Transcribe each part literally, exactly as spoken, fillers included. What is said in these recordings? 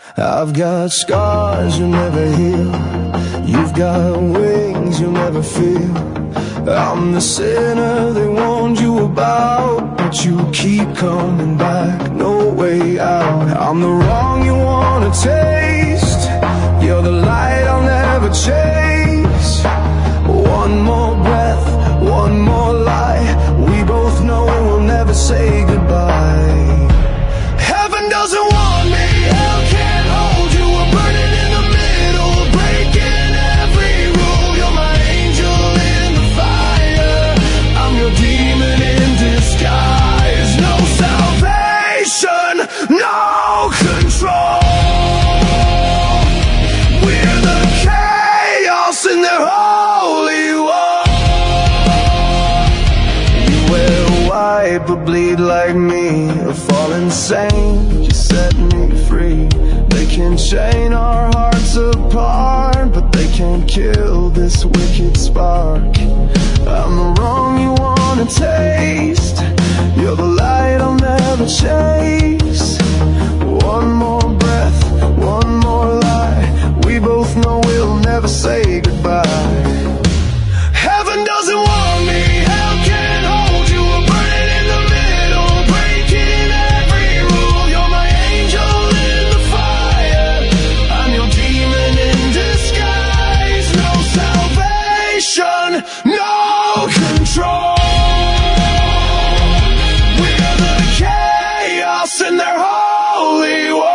I've got scars you'll never heal. You've got wings you'll never feel. I'm the sinner they warned you about, but you keep coming back, no way out. I'm the wrong you wanna taste. You're the light I'll never chase. One more breath, one more lie. We both know we'll never say goodbye. Heaven doesn't want me, hell can't hold you. We're burning in the middle, breaking every rule. You're my angel in the fire, I'm your demon in disguise. No salvation, no control. We're the chaos in their holy war. You wear white but bleed like me, or fall insane, just set me free. They can chain our hearts apart, but they can't kill this wicked spark. I'm the wrong you wanna taste. You're the light I'll never chase. One more breath, one more lie. We both know we'll never say goodbye. Heaven doesn't want me, hell can't hold you. We're burning in the middle, breaking every rule. You're my angel in the fire, I'm your demon in disguise. No salvation, no control. We're the chaos in their holy war.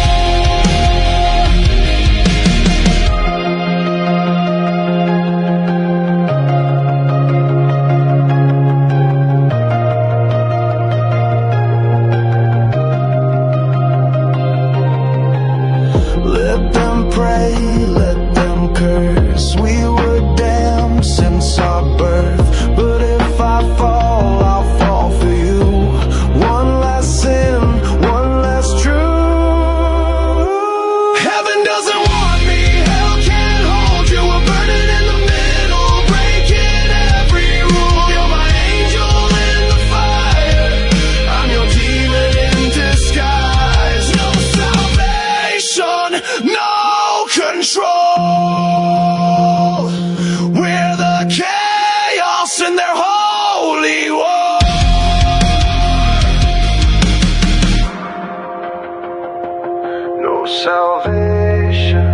Let them pray, let them curse. We were damned since our birth, but if I fall, I'll fall for you. One less sin, one less truth. Heaven doesn't want me, hell can't hold you. We're burning in the middle, breaking every rule. You're my angel in the fire, I'm your demon in disguise. No salvation, no control. We're the chaos in their holy war. No salvation.